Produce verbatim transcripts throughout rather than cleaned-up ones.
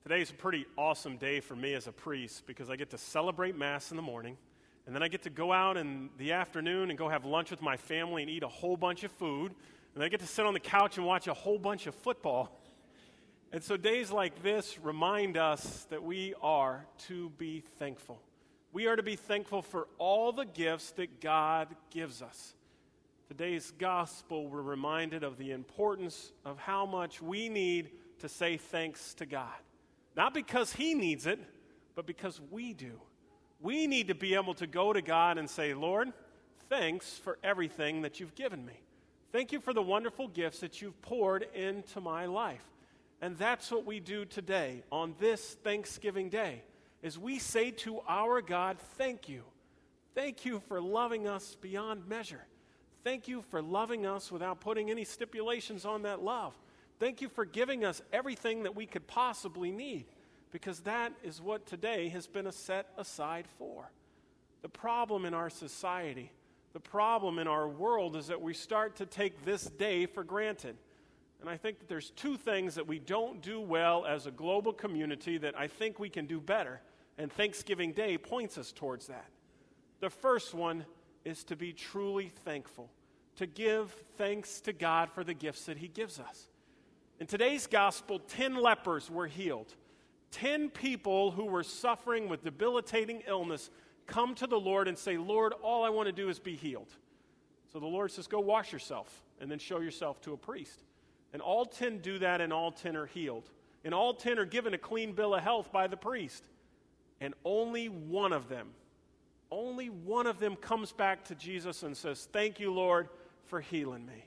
Today's a pretty awesome day for me as a priest because I get to celebrate Mass in the morning, and then I get to go out in the afternoon and go have lunch with my family and eat a whole bunch of food, and then I get to sit on the couch and watch a whole bunch of football. And so days like this remind us that we are to be thankful. We are to be thankful for all the gifts that God gives us. Today's gospel, we're reminded of the importance of how much we need to say thanks to God. Not because He needs it, but because we do. We need to be able to go to God and say, Lord, thanks for everything that you've given me. Thank you for the wonderful gifts that you've poured into my life. And that's what we do today on this Thanksgiving Day, is we say to our God, thank you. Thank you for loving us beyond measure. Thank you for loving us without putting any stipulations on that love. Thank you for giving us everything that we could possibly need, because that is what today has been set aside for. The problem in our society, the problem in our world is that we start to take this day for granted. And I think that there's two things that we don't do well as a global community that I think we can do better, and Thanksgiving Day points us towards that. The first one is to be truly thankful, to give thanks to God for the gifts that He gives us. In today's gospel, ten lepers were healed. Ten people who were suffering with debilitating illness come to the Lord and say, Lord, all I want to do is be healed. So the Lord says, go wash yourself and then show yourself to a priest. And all ten do that, and all ten are healed. And all ten are given a clean bill of health by the priest. And only one of them, only one of them comes back to Jesus and says, thank you, Lord, for healing me.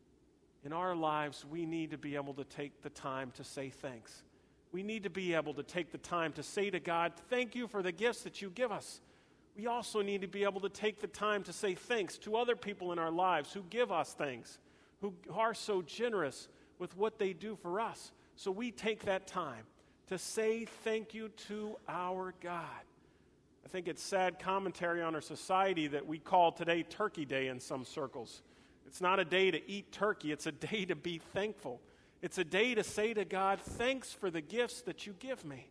In our lives, we need to be able to take the time to say thanks. We need to be able to take the time to say to God, thank you for the gifts that you give us. We also need to be able to take the time to say thanks to other people in our lives who give us things, who are so generous with what they do for us. So we take that time to say thank you to our God. I think it's sad commentary on our society that we call today Turkey Day in some circles. It's not a day to eat turkey. It's a day to be thankful. It's a day to say to God, thanks for the gifts that you give me.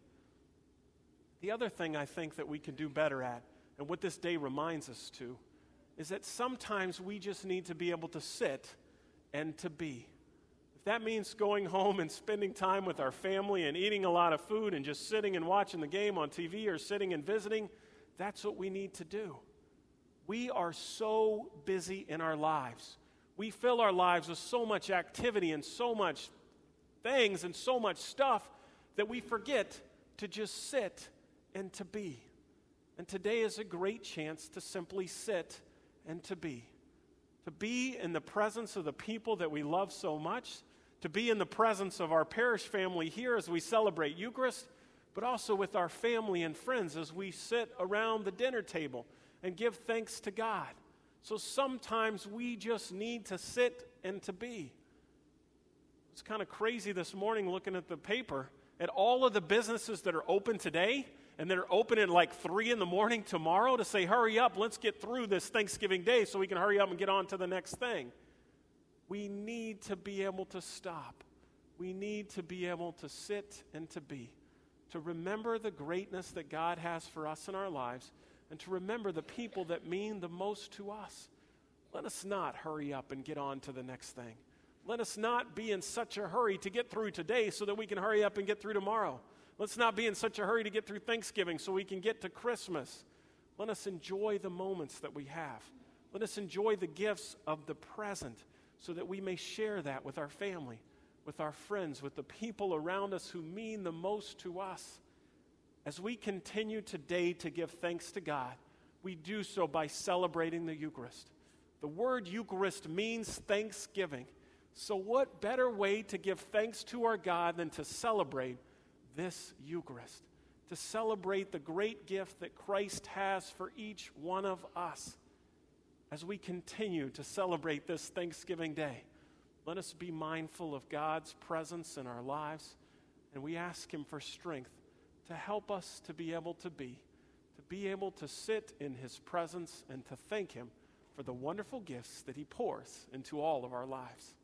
The other thing I think that we can do better at, and what this day reminds us to, is that sometimes we just need to be able to sit and to be. If that means going home and spending time with our family and eating a lot of food and just sitting and watching the game on T V or sitting and visiting, that's what we need to do. We are so busy in our lives. We fill our lives with so much activity and so much things and so much stuff that we forget to just sit and to be. And today is a great chance to simply sit and to be. To be in the presence of the people that we love so much, to be in the presence of our parish family here as we celebrate Eucharist, but also with our family and friends as we sit around the dinner table and give thanks to God. So sometimes we just need to sit and to be. It's kind of crazy this morning looking at the paper at all of the businesses that are open today and that are open at like three in the morning tomorrow to say, hurry up, let's get through this Thanksgiving Day so we can hurry up and get on to the next thing. We need to be able to stop. We need to be able to sit and to be, to remember the greatness that God has for us in our lives, and to remember the people that mean the most to us. Let us not hurry up and get on to the next thing. Let us not be in such a hurry to get through today so that we can hurry up and get through tomorrow. Let's not be in such a hurry to get through Thanksgiving so we can get to Christmas. Let us enjoy the moments that we have. Let us enjoy the gifts of the present so that we may share that with our family, with our friends, with the people around us who mean the most to us. As we continue today to give thanks to God, we do so by celebrating the Eucharist. The word Eucharist means thanksgiving. So what better way to give thanks to our God than to celebrate this Eucharist, to celebrate the great gift that Christ has for each one of us. As we continue to celebrate this Thanksgiving Day, let us be mindful of God's presence in our lives, and we ask Him for strength to help us to be able to be, to be able to sit in His presence and to thank Him for the wonderful gifts that He pours into all of our lives.